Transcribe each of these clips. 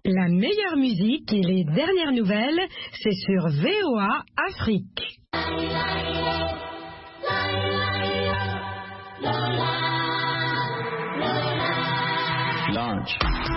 La meilleure musique et les dernières nouvelles, c'est sur VOA Afrique. Large.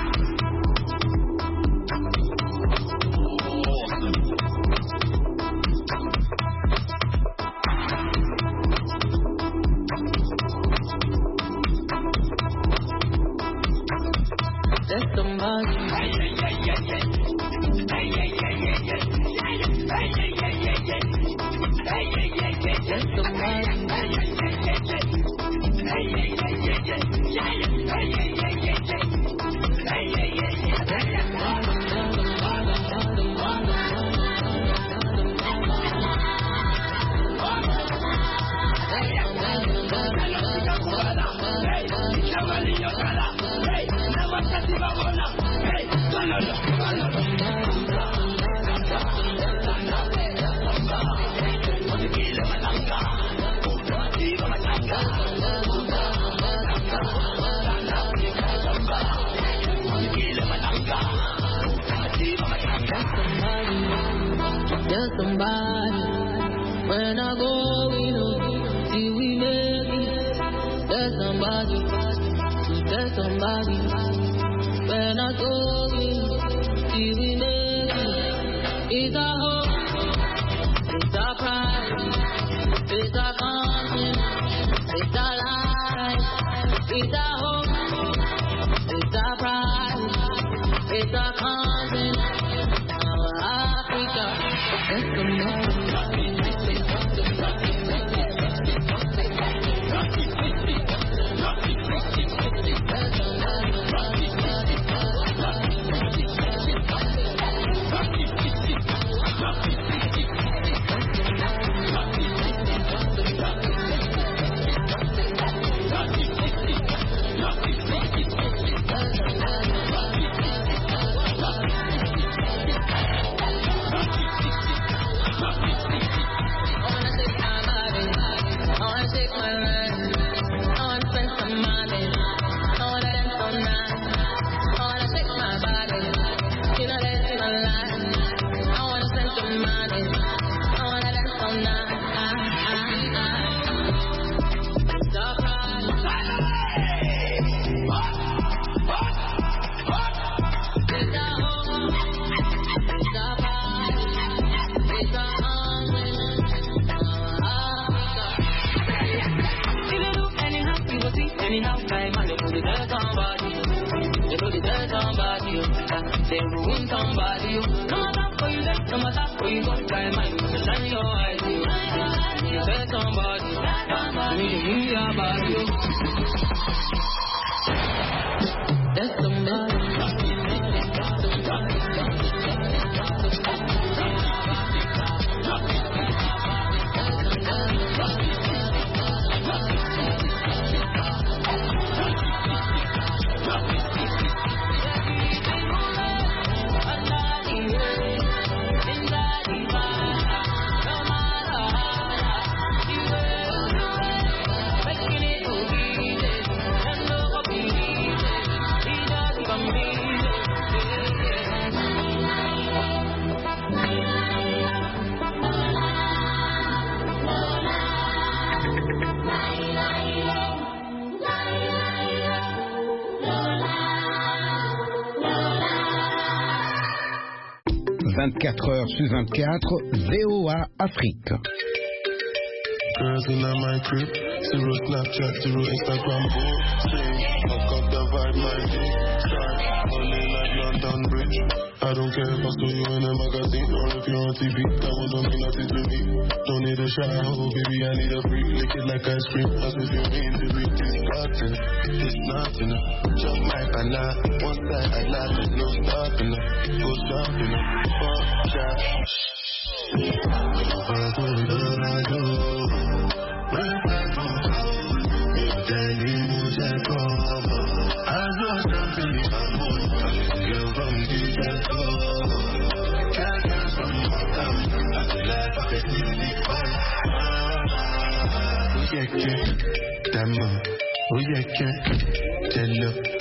Heures sur 24, VOA Afrique. Girls in my crib, zero Snapchat, zero Instagram, I've got the vibe, my dick, only like London Bridge. I don't care if I saw you in a magazine or if you're on TV, that one don't mean nothing to me. Don't need a shower, oh baby, I need a freak, lick it like ice cream. That's if you mean to be, it's nothing, jump my banana, one side I laugh, there's no stopping, go shopping, fuck that. Damn, oh yeah, tell